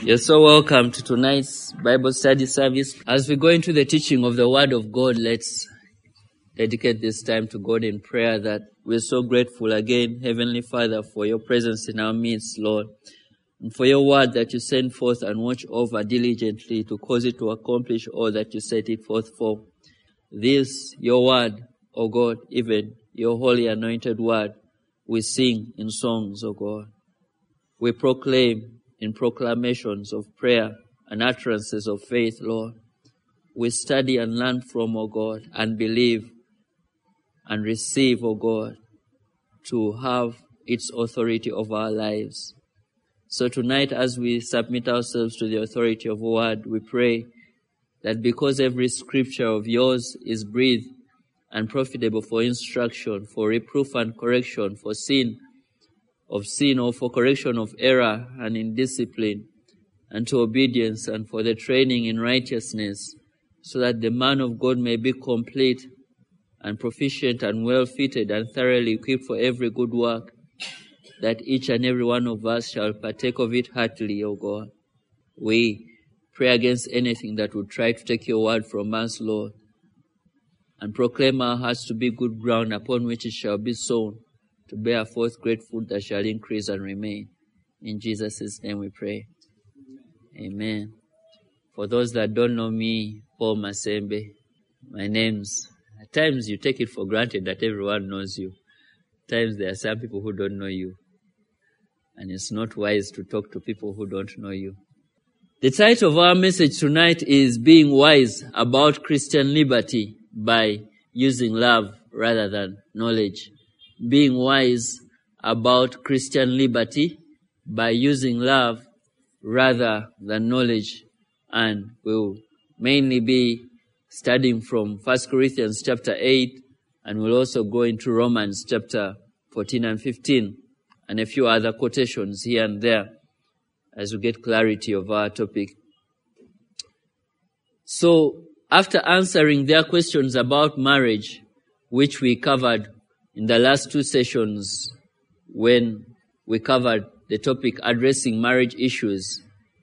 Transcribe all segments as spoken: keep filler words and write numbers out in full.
You're so welcome to tonight's Bible study service. As we go into the teaching of the Word of God, let's dedicate this time to God in prayer that we're so grateful again, Heavenly Father, for your presence in our midst, Lord, and for your word that you send forth and watch over diligently to cause it to accomplish all that you set it forth for. This, your word, O God, even your holy anointed word, we sing in songs, O God. We proclaim in proclamations of prayer and utterances of faith, Lord. We study and learn from, O God, and believe and receive, O God, to have its authority over our lives. So tonight, as we submit ourselves to the authority of the word, we pray that because every scripture of yours is breathed and profitable for instruction, for reproof and correction, for sin, of sin or for correction of error and in discipline, and to obedience and for the training in righteousness, so that the man of God may be complete and proficient and well fitted and thoroughly equipped for every good work, that each and every one of us shall partake of it heartily, O God. We pray against anything that would try to take your word from us, Lord, and proclaim our hearts to be good ground upon which it shall be sown, to bear forth great fruit that shall increase and remain. In Jesus' name we pray. Amen. For those that don't know me, Paul Masembe, my name's, at times you take it for granted that everyone knows you. At times there are some people who don't know you. And it's not wise to talk to people who don't know you. The title of our message tonight is Being Wise About Christian Liberty by Using Love Rather Than Knowledge. Being wise about Christian liberty by using love rather than knowledge. And we'll mainly be studying from First Corinthians chapter eight, and we'll also go into Romans chapter fourteen and fifteen, and a few other quotations here and there as we get clarity of our topic. So, after answering their questions about marriage, which we covered in the last two sessions when we covered the topic addressing marriage issues,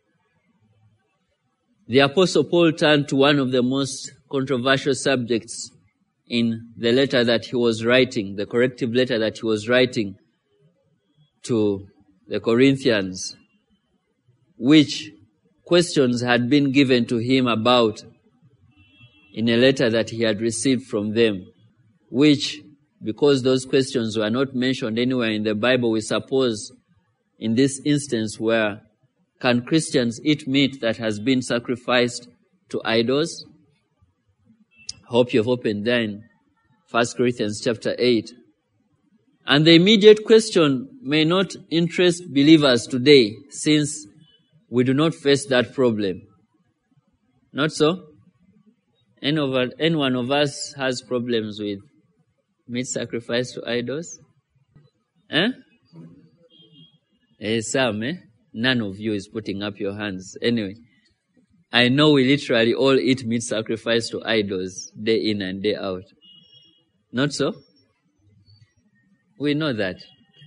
the Apostle Paul turned to one of the most controversial subjects in the letter that he was writing, the corrective letter that he was writing to the Corinthians, which questions had been given to him about in a letter that he had received from them, which, because those questions were not mentioned anywhere in the Bible, we suppose in this instance where can Christians eat meat that has been sacrificed to idols? Hope you've opened there in First Corinthians chapter eight. And the immediate question may not interest believers today, since we do not face that problem. Not so? Any, of, any one of us has problems with meat sacrifice to idols? Eh? Eh, some, eh? None of you is putting up your hands. Anyway, I know we literally all eat meat sacrifice to idols day in and day out. Not so? We know that.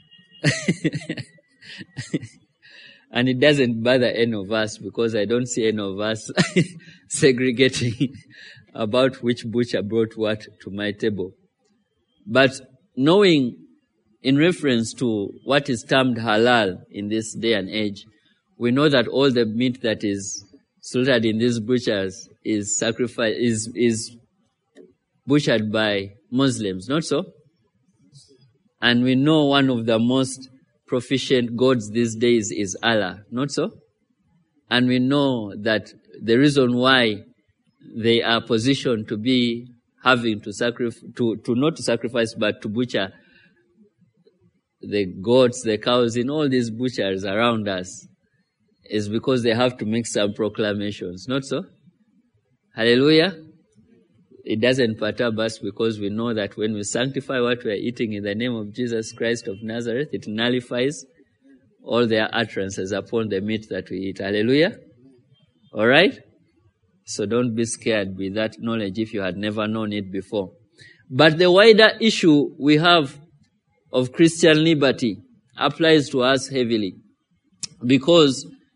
And it doesn't bother any of us because I don't see any of us segregating about which butcher brought what to my table. But knowing in reference to what is termed halal in this day and age, we know that all the meat that is slaughtered in these butchers is sacrificed, is, is butchered by Muslims, not so? And we know one of the most proficient gods these days is Allah, not so? And we know that the reason why they are positioned to be having to sacrifice, to, to not to sacrifice, but to butcher the goats, the cows in all these butchers around us is because they have to make some proclamations, not so? Hallelujah. It doesn't perturb us because we know that when we sanctify what we are eating in the name of Jesus Christ of Nazareth, it nullifies all their utterances upon the meat that we eat. Hallelujah. All right? So don't be scared with that knowledge if you had never known it before. But the wider issue we have of Christian liberty applies to us heavily, because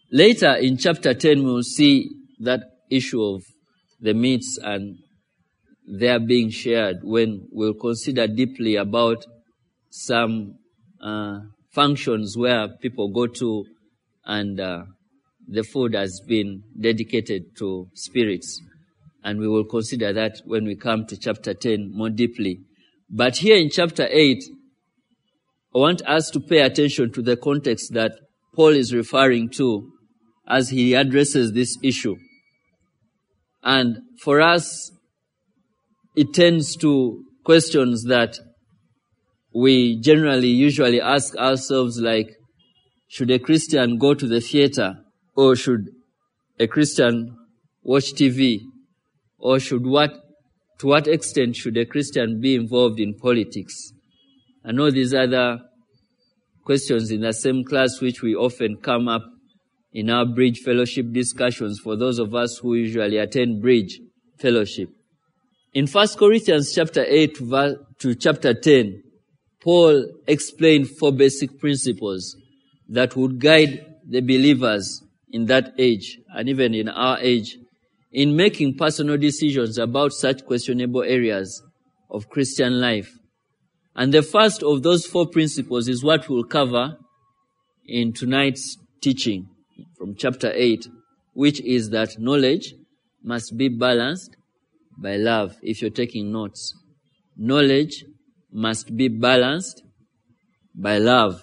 Later in chapter ten, we'll see that issue of the meats and their being shared when we'll consider deeply about some uh, functions where people go to and uh, the food has been dedicated to spirits. And we will consider that when we come to chapter ten more deeply. But here in chapter eight, I want us to pay attention to the context that Paul is referring to as he addresses this issue. And for us, it tends to questions that we generally usually ask ourselves, like, should a Christian go to the theater? Or should a Christian watch T V? Or should what, to what extent should a Christian be involved in politics? I know these other questions in the same class which we often come up in our Bridge Fellowship discussions for those of us who usually attend Bridge Fellowship. In First Corinthians chapter eight to chapter ten, Paul explained four basic principles that would guide the believers in that age and even in our age in making personal decisions about such questionable areas of Christian life. And the first of those four principles is what we'll cover in tonight's teaching from chapter eight, which is that knowledge must be balanced by love. If you're taking notes, knowledge must be balanced by love.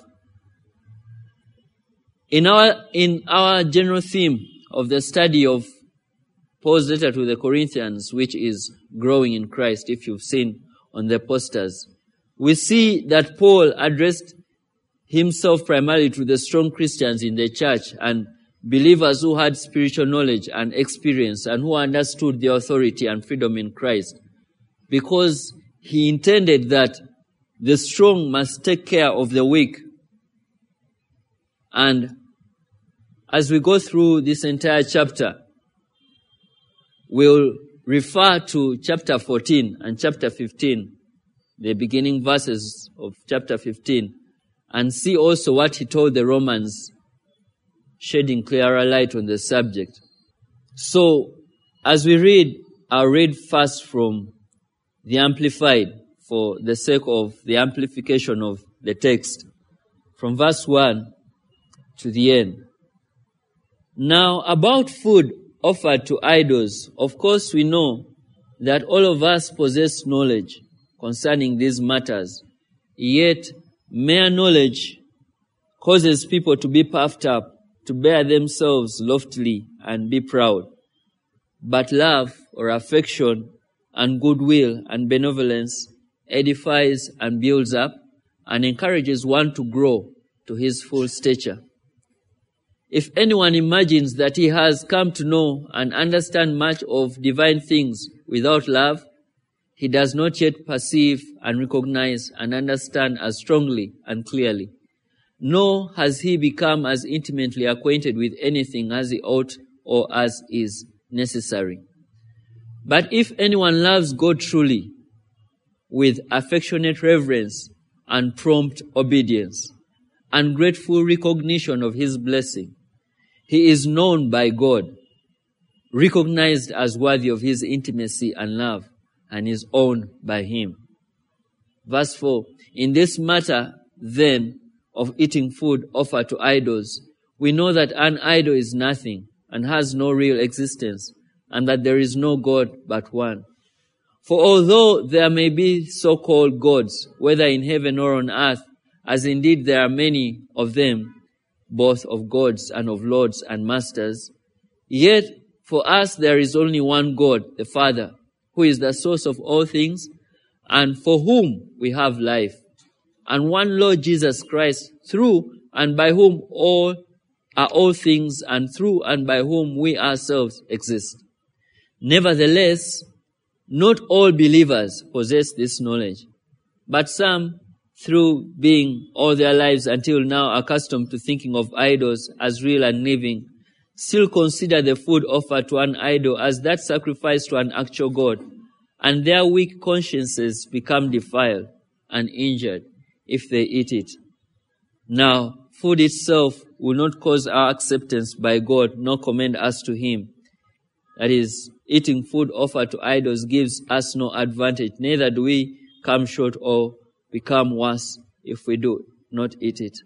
In our, in our general theme of the study of Paul's letter to the Corinthians, which is growing in Christ, if you've seen on the posters, we see that Paul addressed himself primarily to the strong Christians in the church and believers who had spiritual knowledge and experience and who understood the authority and freedom in Christ, because he intended that the strong must take care of the weak. And as we go through this entire chapter, we'll refer to chapter fourteen and chapter fifteen, the beginning verses of chapter fifteen, and see also what he told the Romans, shedding clearer light on the subject. So, as we read, I'll read first from the Amplified for the sake of the amplification of the text, from verse one to the end. Now, about food offered to idols, of course we know that all of us possess knowledge concerning these matters. Yet, mere knowledge causes people to be puffed up, to bear themselves loftily and be proud. But love or affection and goodwill and benevolence edifies and builds up and encourages one to grow to his full stature. If anyone imagines that he has come to know and understand much of divine things without love, he does not yet perceive and recognize and understand as strongly and clearly, nor has he become as intimately acquainted with anything as he ought or as is necessary. But if anyone loves God truly, with affectionate reverence and prompt obedience and grateful recognition of his blessing, he is known by God, recognized as worthy of his intimacy and love, and is owned by him. Verse four, in this matter, then, of eating food offered to idols, we know that an idol is nothing and has no real existence, and that there is no God but one. For although there may be so-called gods, whether in heaven or on earth, as indeed there are many of them, both of gods and of lords and masters, yet for us there is only one God, the Father, who is the source of all things, and for whom we have life, and one Lord Jesus Christ, through and by whom all are all things, and through and by whom we ourselves exist. Nevertheless, not all believers possess this knowledge, but some, through being all their lives until now accustomed to thinking of idols as real and living, still consider the food offered to an idol as that sacrifice to an actual God, and their weak consciences become defiled and injured if they eat it. Now, food itself will not cause our acceptance by God, nor commend us to Him. That is, eating food offered to idols gives us no advantage. Neither do we come short or become worse if we do not eat it.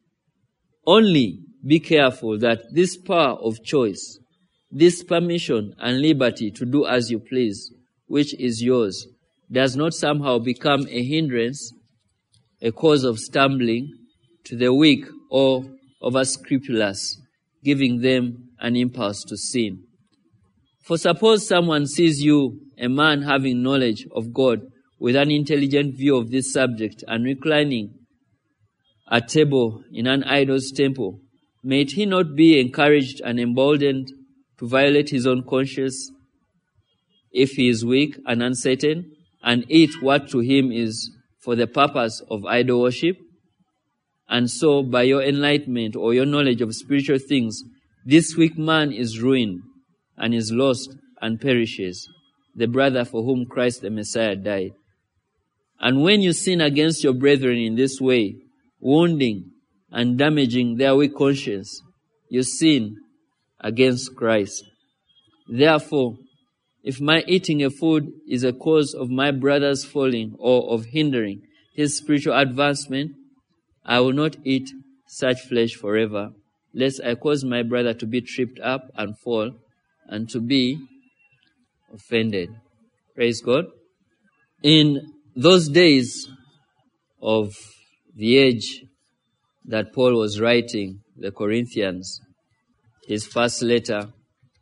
Only be careful that this power of choice, this permission and liberty to do as you please, which is yours, does not somehow become a hindrance, a cause of stumbling to the weak or over-scrupulous, giving them an impulse to sin. For suppose someone sees you, a man having knowledge of God, with an intelligent view of this subject, and reclining at table in an idol's temple, may he not be encouraged and emboldened to violate his own conscience if he is weak and uncertain, and eat what to him is for the purpose of idol worship? And so, by your enlightenment or your knowledge of spiritual things, this weak man is ruined and is lost and perishes, the brother for whom Christ the Messiah died. And when you sin against your brethren in this way, wounding and damaging their weak conscience, you sin against Christ. Therefore, if my eating a food is a cause of my brother's falling or of hindering his spiritual advancement, I will not eat such flesh forever, lest I cause my brother to be tripped up and fall and to be offended. Praise God. In those days of the age that Paul was writing the Corinthians, his first letter,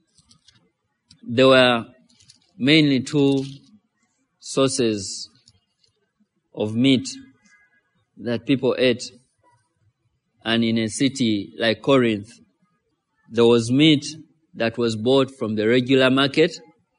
there were mainly two sources of meat that people ate. And in a city like Corinth, there was meat that was bought from the regular market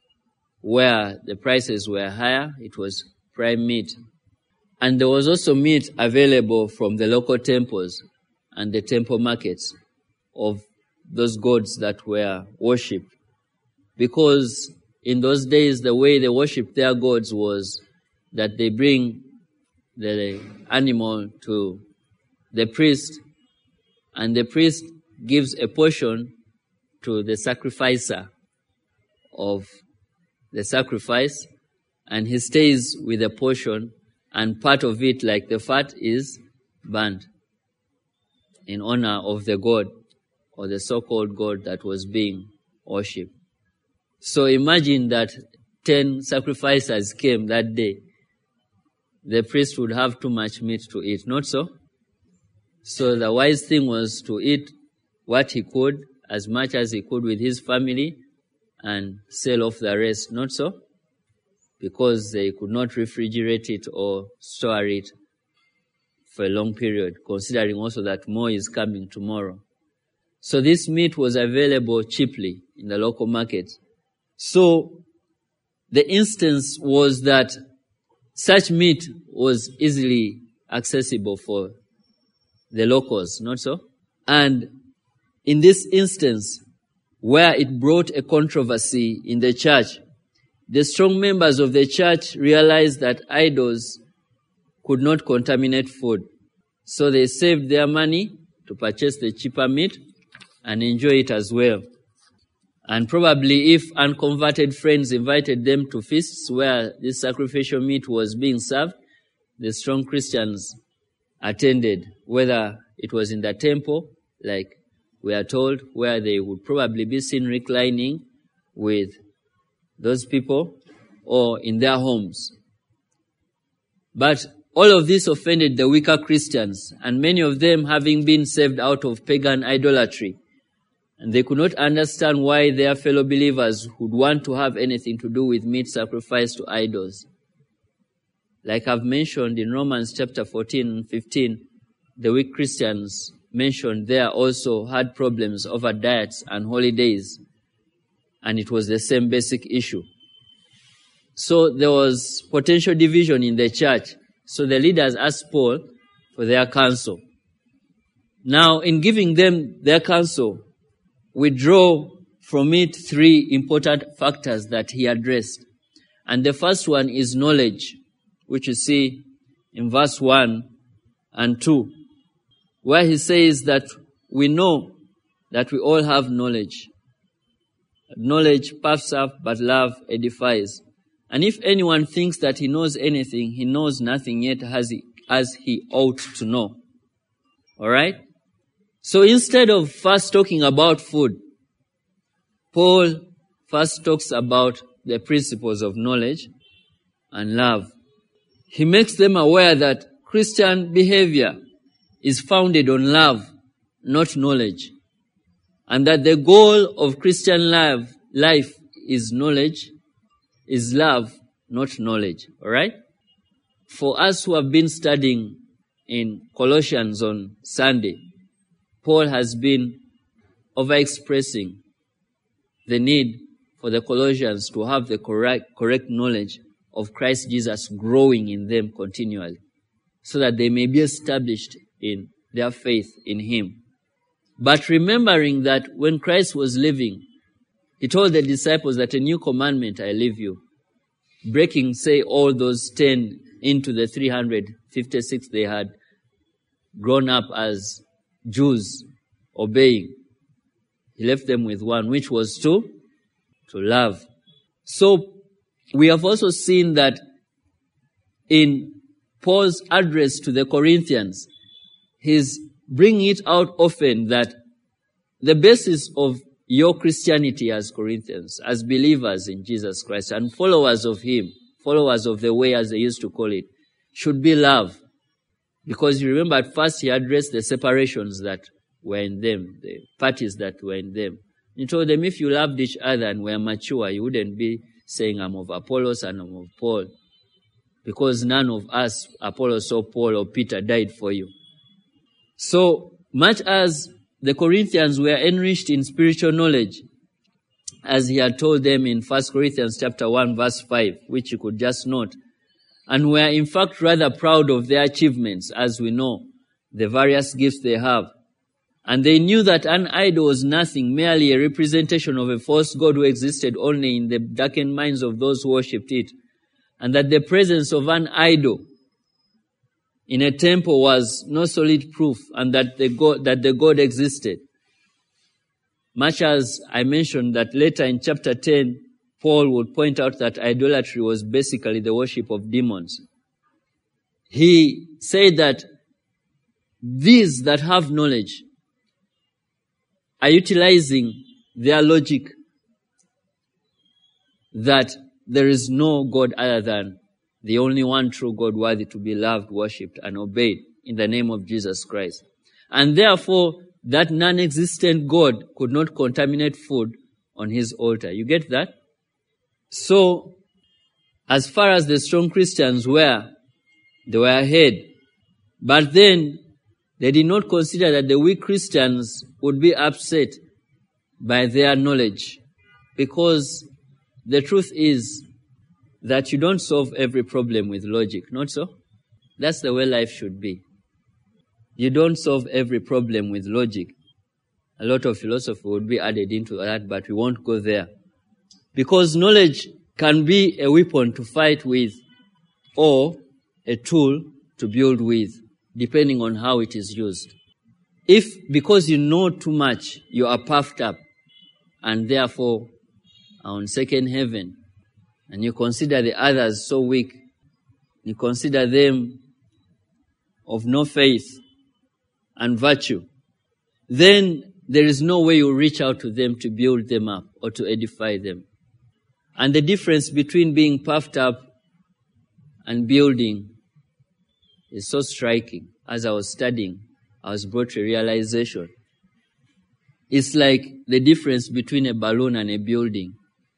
where the prices were higher. It was prime meat. And there was also meat available from the local temples and the temple markets of those gods that were worshipped. Because in those days, the way they worshipped their gods was that they bring the animal to the priest, and the priest gives a portion to the sacrificer of the sacrifice, and he stays with a portion, and part of it, like the fat, is burnt in honor of the god or the so-called god that was being worshipped. So imagine that ten sacrificers came that day. The priest would have too much meat to eat, not so? So the wise thing was to eat what he could, as much as he could with his family, and sell off the rest, not so? Because they could not refrigerate it or store it for a long period, considering also that more is coming tomorrow. So this meat was available cheaply in the local market. So the instance was that such meat was easily accessible for the locals, not so? And in this instance, where it brought a controversy in the church, the strong members of the church realized that idols could not contaminate food. So they saved their money to purchase the cheaper meat and enjoy it as well. And probably if unconverted friends invited them to feasts where this sacrificial meat was being served, the strong Christians attended, whether it was in the temple, like we are told, where they would probably be seen reclining with those people, or in their homes. But all of this offended the weaker Christians, and many of them having been saved out of pagan idolatry, and they could not understand why their fellow believers would want to have anything to do with meat sacrificed to idols. Like I've mentioned in Romans chapter fourteen and fifteen, the weak Christians mentioned there also had problems over diets and holidays, and it was the same basic issue. So there was potential division in the church. So the leaders asked Paul for their counsel. Now, in giving them their counsel, we draw from it three important factors that he addressed. And the first one is knowledge, which you see in verse one and two, where he says that we know that we all have knowledge. Knowledge puffs up, but love edifies. And if anyone thinks that he knows anything, he knows nothing yet as he, as he ought to know. Alright? So instead of first talking about food, Paul first talks about the principles of knowledge and love. He makes them aware that Christian behavior is founded on love, not knowledge. And that the goal of Christian life, life is knowledge, is love, not knowledge. Alright? For us who have been studying in Colossians on Sunday, Paul has been overexpressing the need for the Colossians to have the correct, correct knowledge of Christ Jesus growing in them continually, so that they may be established in their faith in Him. But remembering that when Christ was living, He told the disciples that a new commandment I leave you, breaking, say, all those ten into the three hundred fifty-six they had grown up as Jews obeying. He left them with one, which was to, to love. So we have also seen that in Paul's address to the Corinthians, he's bringing it out often that the basis of your Christianity as Corinthians, as believers in Jesus Christ and followers of Him, followers of the way as they used to call it, should be love. Because you remember at first he addressed the separations that were in them, the parties that were in them. He told them if you loved each other and were mature, you wouldn't be saying I'm of Apollos and I'm of Paul. Because none of us, Apollos or Paul or Peter, died for you. So much as the Corinthians were enriched in spiritual knowledge, as he had told them in First Corinthians chapter one verse five, which you could just note, and were in fact rather proud of their achievements, as we know, the various gifts they have. And they knew that an idol was nothing, merely a representation of a false god who existed only in the darkened minds of those who worshipped it. And that the presence of an idol in a temple was no solid proof, and that the God, that the God existed. Much as I mentioned that later in chapter ten, Paul would point out that idolatry was basically the worship of demons. He said that these that have knowledge are utilizing their logic that there is no God other than the only one true God worthy to be loved, worshipped, and obeyed in the name of Jesus Christ. And therefore, that non-existent God could not contaminate food on His altar. You get that? So, as far as the strong Christians were, they were ahead. But then, they did not consider that the weak Christians would be upset by their knowledge. Because the truth is that you don't solve every problem with logic, not so? That's the way life should be. You don't solve every problem with logic. A lot of philosophy would be added into that, but we won't go there. Because knowledge can be a weapon to fight with or a tool to build with, depending on how it is used. If, because you know too much, you are puffed up and therefore are on second heaven, and you consider the others so weak, you consider them of no faith and virtue, then there is no way you reach out to them to build them up or to edify them. And the difference between being puffed up and building is so striking. As I was studying, I was brought to a realization. It's like the difference between a balloon and a building.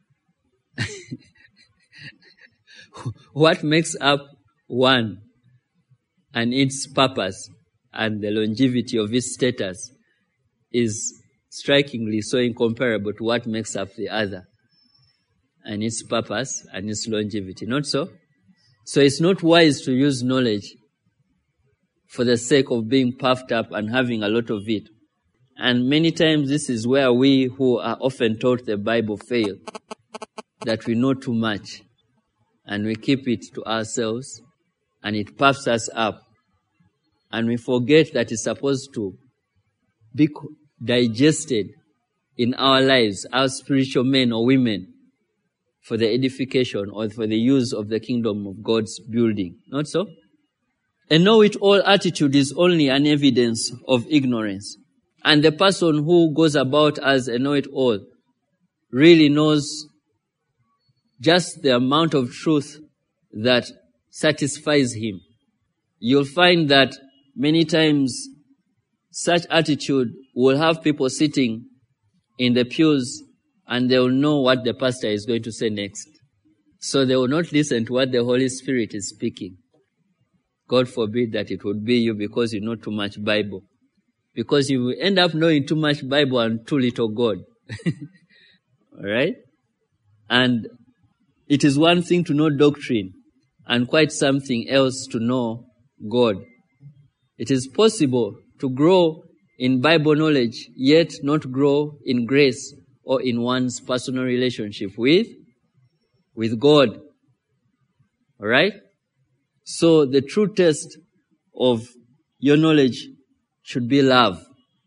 What makes up one and its purpose and the longevity of its status is strikingly so incomparable to what makes up the other and its purpose and its longevity. Not so? So it's not wise to use knowledge for the sake of being puffed up and having a lot of it. And many times this is where we who are often taught the Bible fail, that we know too much and we keep it to ourselves and it puffs us up and we forget that it's supposed to be digested in our lives as spiritual men or women for the edification or for the use of the kingdom of God's building. Not so? A know-it-all attitude is only an evidence of ignorance. And the person who goes about as a know-it-all really knows just the amount of truth that satisfies him. You'll find that many times such attitude will have people sitting in the pews and they will know what the pastor is going to say next. So they will not listen to what the Holy Spirit is speaking. God forbid that it would be you because you know too much Bible. Because you will end up knowing too much Bible and too little God. Alright? And it is one thing to know doctrine and quite something else to know God. It is possible to grow in Bible knowledge, yet not grow in grace or in one's personal relationship with, with God. Alright? So the true test of your knowledge should be love.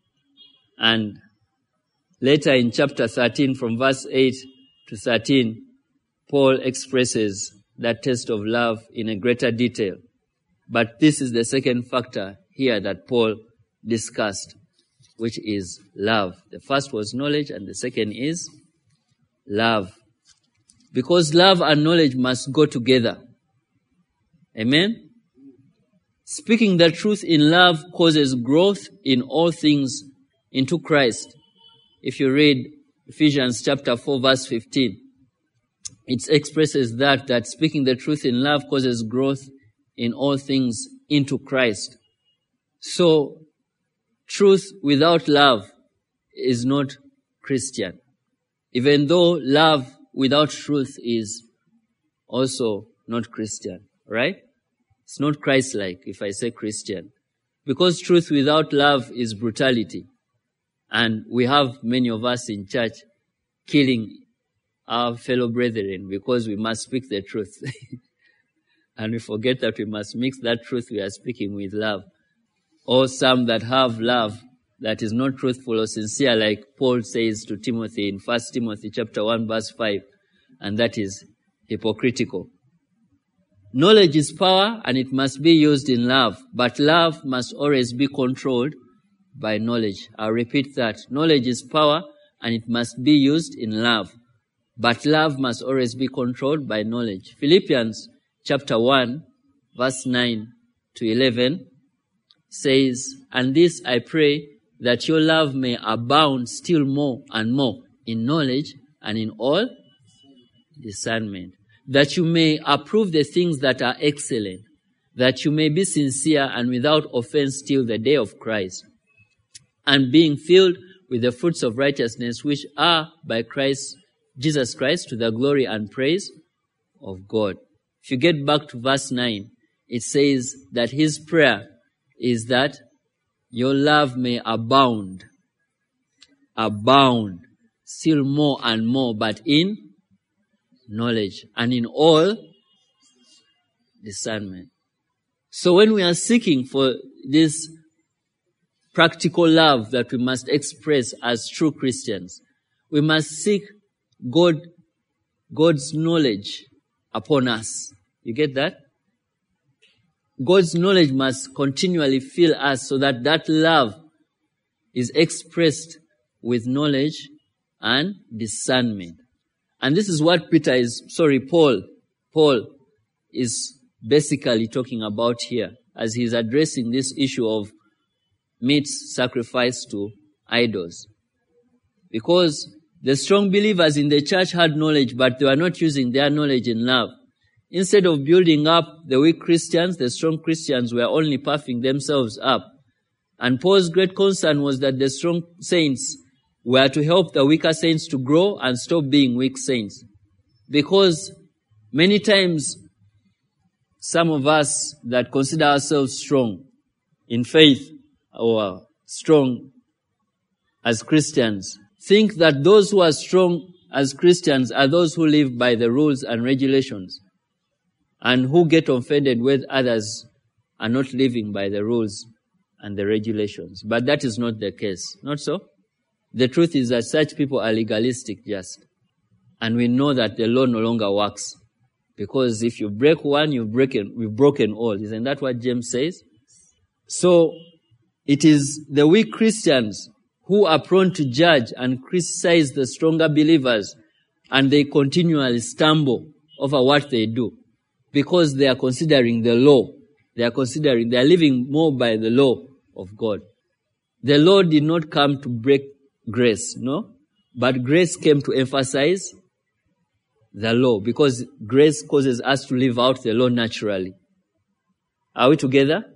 And later in chapter thirteen, from verse eight to thirteen, Paul expresses that test of love in a greater detail. But this is the second factor here that Paul discussed, which is love. The first was knowledge and the second is love. Because love and knowledge must go together. Amen? Speaking the truth in love causes growth in all things into Christ. If you read Ephesians chapter four verse fifteen, it expresses that, that speaking the truth in love causes growth in all things into Christ. So, truth without love is not Christian. Even though love without truth is also not Christian, right? It's not Christ-like if I say Christian. Because truth without love is brutality. And we have many of us in church killing our fellow brethren because we must speak the truth. And we forget that we must mix that truth we are speaking with love. Or some that have love that is not truthful or sincere, like Paul says to Timothy in First Timothy chapter one verse five, and that is hypocritical. Knowledge is power and it must be used in love, but love must always be controlled by knowledge. I'll repeat that. Knowledge is power and it must be used in love, but love must always be controlled by knowledge. Philippians chapter one verse nine to eleven says, "And this I pray, that your love may abound still more and more in knowledge and in all discernment, that you may approve the things that are excellent, that you may be sincere and without offense till the day of Christ, and being filled with the fruits of righteousness which are by Christ, Jesus Christ, to the glory and praise of God." If you get back to verse nine, it says that his prayer is that your love may abound, abound, still more and more, but in knowledge and in all discernment. So when we are seeking for this practical love that we must express as true Christians, we must seek God, God's knowledge upon us. You get that? God's knowledge must continually fill us so that that love is expressed with knowledge and discernment. And this is what Peter is, sorry, Paul, Paul is basically talking about here as he's addressing this issue of meat sacrificed to idols. Because the strong believers in the church had knowledge, but they were not using their knowledge in love. Instead of building up the weak Christians, the strong Christians were only puffing themselves up. And Paul's great concern was that the strong saints were to help the weaker saints to grow and stop being weak saints. Because many times, some of us that consider ourselves strong in faith or strong as Christians think that those who are strong as Christians are those who live by the rules and regulations, and who get offended when others are not living by the rules and the regulations. But that is not the case. Not so? The truth is that such people are legalistic just. And we know that the law no longer works. Because if you break one, you've broken, you've broken all. Isn't that what James says? So, it is the weak Christians who are prone to judge and criticize the stronger believers, and they continually stumble over what they do because they are considering the law. They are considering, they are living more by the law of God. The law did not come to break grace, no? But grace came to emphasize the law, because grace causes us to live out the law naturally. Are we together?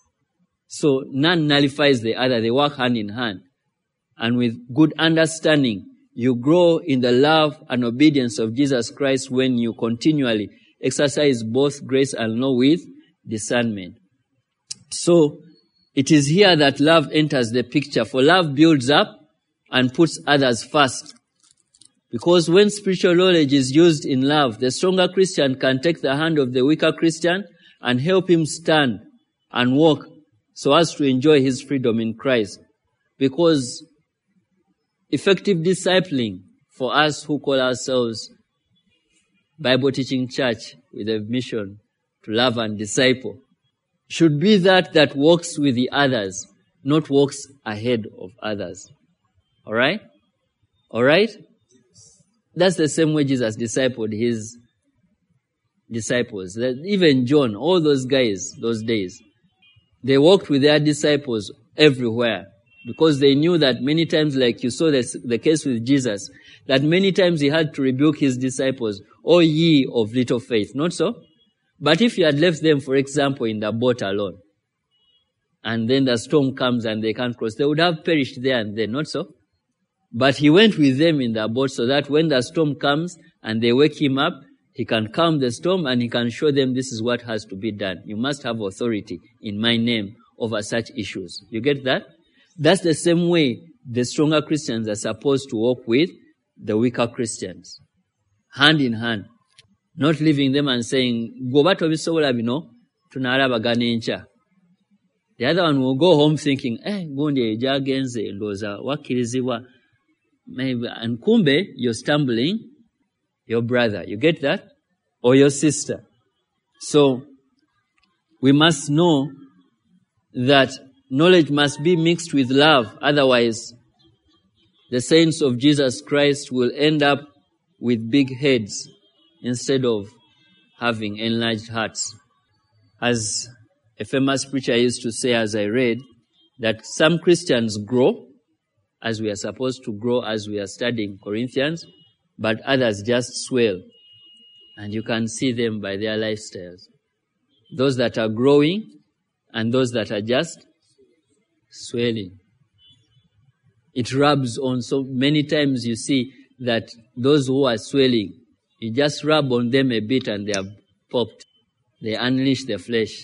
So none nullifies the other. They work hand in hand. And with good understanding, you grow in the love and obedience of Jesus Christ when you continually exercise both grace and law with discernment. So it is here that love enters the picture, for love builds up and puts others first. Because when spiritual knowledge is used in love, the stronger Christian can take the hand of the weaker Christian and help him stand and walk so as to enjoy his freedom in Christ. Because effective discipling for us who call ourselves Bible teaching church with a mission to love and disciple should be that that walks with the others, not walks ahead of others. All right? All right? That's the same way Jesus discipled his disciples. Even John, all those guys, those days, they walked with their disciples everywhere because they knew that many times, like you saw this, the case with Jesus, that many times he had to rebuke his disciples, "O ye of little faith." Not so? But if he had left them, for example, in the boat alone, and then the storm comes and they can't cross, they would have perished there and then. Not so? But he went with them in the boat so that when the storm comes and they wake him up, he can calm the storm and he can show them this is what has to be done. You must have authority in my name over such issues. You get that? That's the same way the stronger Christians are supposed to walk with the weaker Christians. Hand in hand. Not leaving them and saying, "Go back to bisobola bino, tunalabagana encha." The other one will go home thinking, eh, gundi jagenze ndoza wakirizibwa. Maybe, and kumbe, you're stumbling your brother. You get that? Or your sister. So, we must know that knowledge must be mixed with love. Otherwise, the saints of Jesus Christ will end up with big heads instead of having enlarged hearts. As a famous preacher used to say, as I read, that some Christians grow as we are supposed to grow as we are studying Corinthians, but others just swell. And you can see them by their lifestyles. Those that are growing and those that are just swelling. It rubs on. So many times you see that those who are swelling, you just rub on them a bit and they are popped. They unleash the flesh.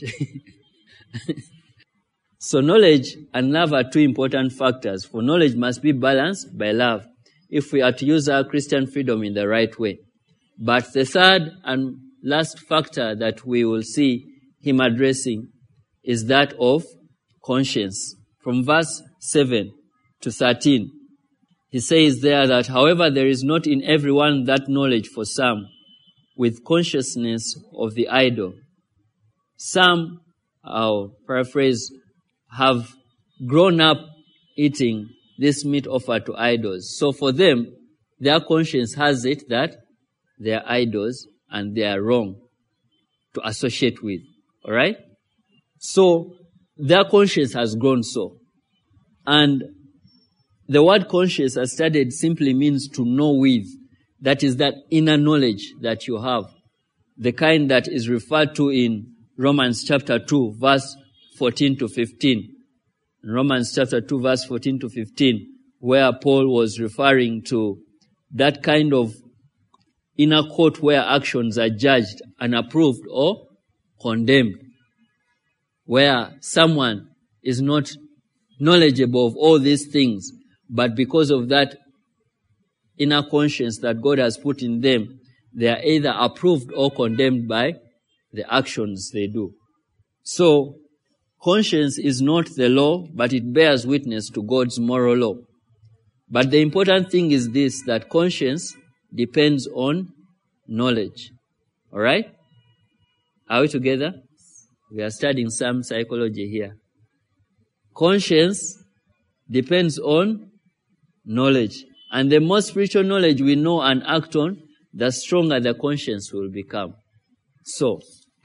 So knowledge and love are two important factors, for knowledge must be balanced by love if we are to use our Christian freedom in the right way. But the third and last factor that we will see him addressing is that of conscience. From verse seven to thirteen, he says there that, however, there is not in everyone that knowledge for some, with consciousness of the idol. Some, I'll paraphrase, have grown up eating this meat offered to idols. So for them, their conscience has it that they are idols and they are wrong to associate with. Alright? So their conscience has grown so. And the word conscience, as studied, simply means to know with. That is that inner knowledge that you have. The kind that is referred to in Romans chapter two, verse fourteen to fifteen. In Romans chapter two, verse fourteen to fifteen, where Paul was referring to that kind of inner court where actions are judged and approved or condemned, where someone is not knowledgeable of all these things, but because of that inner conscience that God has put in them, they are either approved or condemned by the actions they do. So, Conscience is not the law, but it bears witness to God's moral law. But the important thing is this, that conscience depends on knowledge. All right? Are we together? We are studying some psychology here. Conscience depends on knowledge. And the more spiritual knowledge we know and act on, the stronger the conscience will become. So,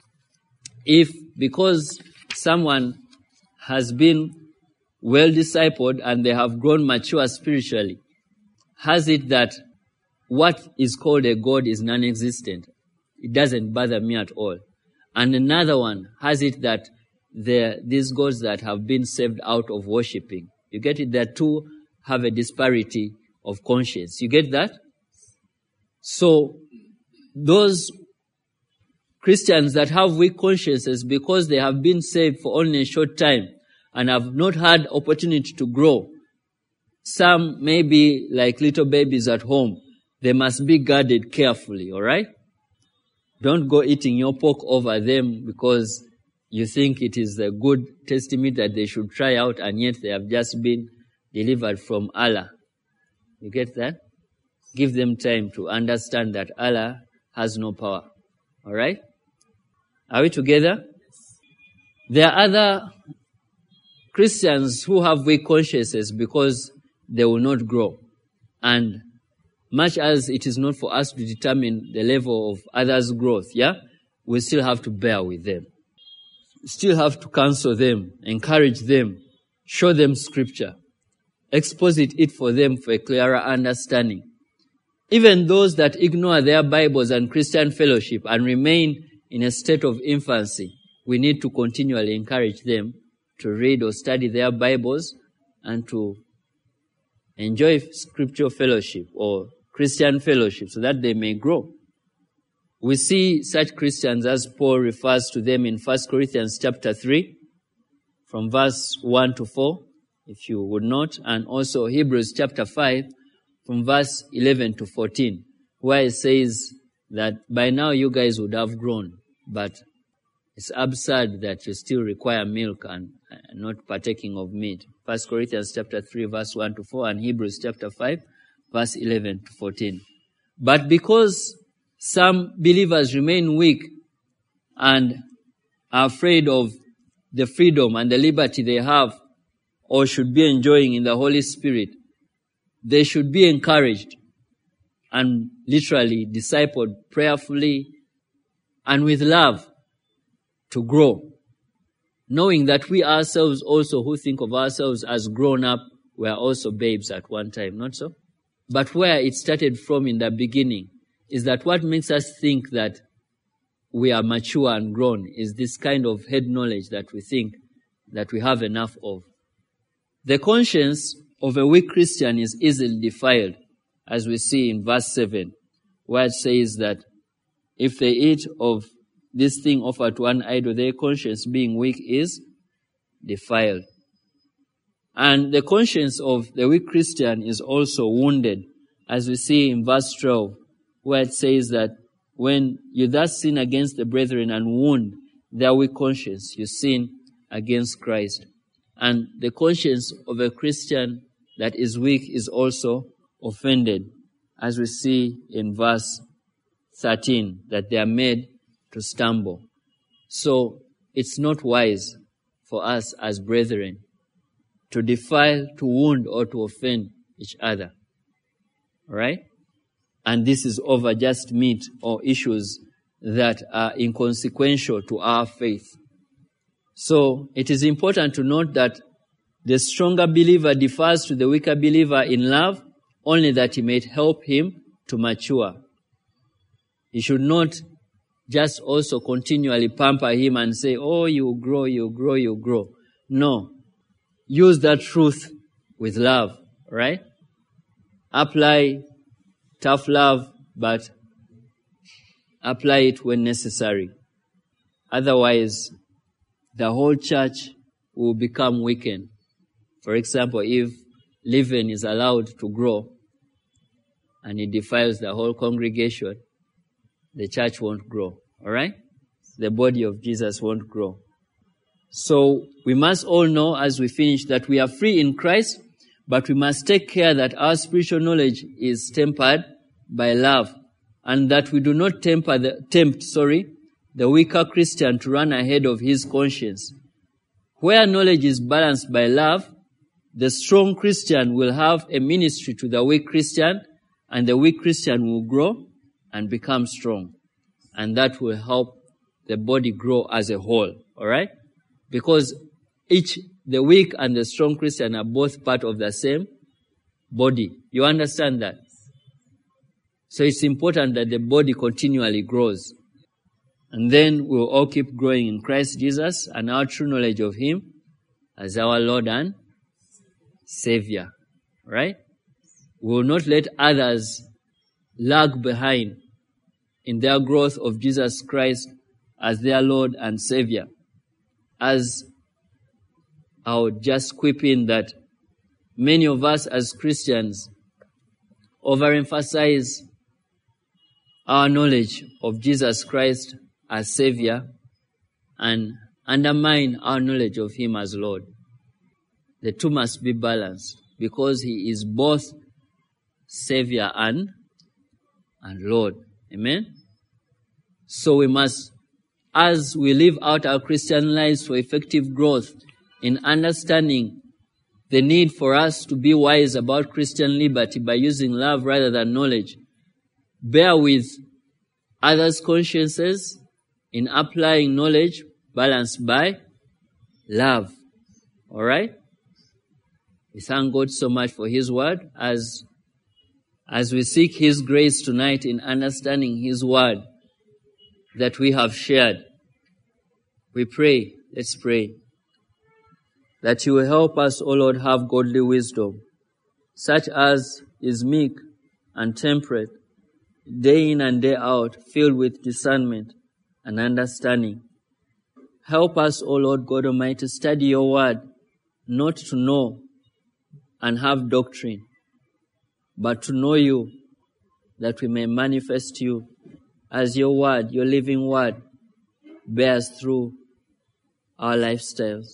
if because someone has been well discipled and they have grown mature spiritually, has it that what is called a God is non-existent? It doesn't bother me at all. And another one has it that there these gods that have been saved out of worshipping. You get it? The two have a disparity of conscience. You get that? So, those Christians that have weak consciences because they have been saved for only a short time and have not had opportunity to grow. Some may be like little babies at home. They must be guarded carefully, all right? Don't go eating your pork over them because you think it is a good testimony that they should try out and yet they have just been delivered from Allah. You get that? Give them time to understand that Allah has no power. All right? Are we together? There are other Christians who have weak consciences because they will not grow. And much as it is not for us to determine the level of others' growth, yeah, we still have to bear with them. Still have to counsel them, encourage them, show them scripture, exposit it for them for a clearer understanding. Even those that ignore their Bibles and Christian fellowship and remain in a state of infancy, we need to continually encourage them to read or study their Bibles and to enjoy scriptural fellowship or Christian fellowship so that they may grow. We see such Christians as Paul refers to them in First Corinthians chapter three, from verse one to four, if you would note, and also Hebrews chapter five, from verse eleven to fourteen, where it says that by now you guys would have grown, but it's absurd that you still require milk and not partaking of meat. First Corinthians chapter three, verse one to four, and Hebrews chapter five, verse eleven to fourteen. But because some believers remain weak and are afraid of the freedom and the liberty they have or should be enjoying in the Holy Spirit, they should be encouraged and literally discipled prayerfully and with love to grow, knowing that we ourselves also who think of ourselves as grown up were also babes at one time, not so? But where it started from in the beginning is that what makes us think that we are mature and grown is this kind of head knowledge that we think that we have enough of. The conscience of a weak Christian is easily defiled, as we see in verse seven, where it says that if they eat of this thing offered to an idol, their conscience being weak is defiled. And the conscience of the weak Christian is also wounded, as we see in verse twelve, where it says that when you thus sin against the brethren and wound their weak conscience, you sin against Christ. And the conscience of a Christian that is weak is also offended, as we see in verse thirteen, that they are made to stumble. So it's not wise for us as brethren to defile, to wound, or to offend each other. All right? And this is over just meat or issues that are inconsequential to our faith. So it is important to note that the stronger believer defers to the weaker believer in love, only that he may help him to mature. He should not just also continually pamper him and say, oh, you grow, you grow, you grow. No. Use that truth with love, right? Apply tough love, but apply it when necessary. Otherwise, the whole church will become weakened. For example, if leaven is allowed to grow and it defiles the whole congregation, the church won't grow. All right? The body of Jesus won't grow. So we must all know as we finish that we are free in Christ, but we must take care that our spiritual knowledge is tempered by love, and that we do not temper the, tempt, sorry, the weaker Christian to run ahead of his conscience. Where knowledge is balanced by love, the strong Christian will have a ministry to the weak Christian, and the weak Christian will grow and become strong. And that will help the body grow as a whole, all right? Because each, the weak and the strong Christian are both part of the same body. You understand that? So it's important that the body continually grows. And then we'll all keep growing in Christ Jesus and our true knowledge of Him as our Lord and Savior, right? We will not let others lag behind in their growth of Jesus Christ as their Lord and Savior. As I would just quip in that many of us as Christians overemphasize our knowledge of Jesus Christ as Savior and undermine our knowledge of Him as Lord. The two must be balanced because He is both Savior and, and Lord. Amen? So we must, as we live out our Christian lives for effective growth in understanding the need for us to be wise about Christian liberty by using love rather than knowledge, bear with others' consciences in applying knowledge balanced by love. All right? We thank God so much for His word as, as we seek His grace tonight in understanding His word that we have shared. We pray, let's pray, that You will help us, O Lord, have godly wisdom, such as is meek and temperate, day in and day out, filled with discernment and understanding. Help us, O Lord God Almighty, to study Your word, not to know and have doctrine, but to know You, that we may manifest You as Your word, Your living word, bears through our lifestyles.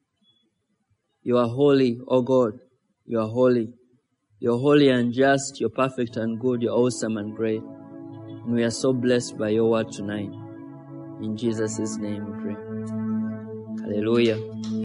You are holy, O God. You are holy. You're holy and just. You're perfect and good. You're awesome and great. And we are so blessed by Your word tonight. In Jesus' name we pray. Hallelujah.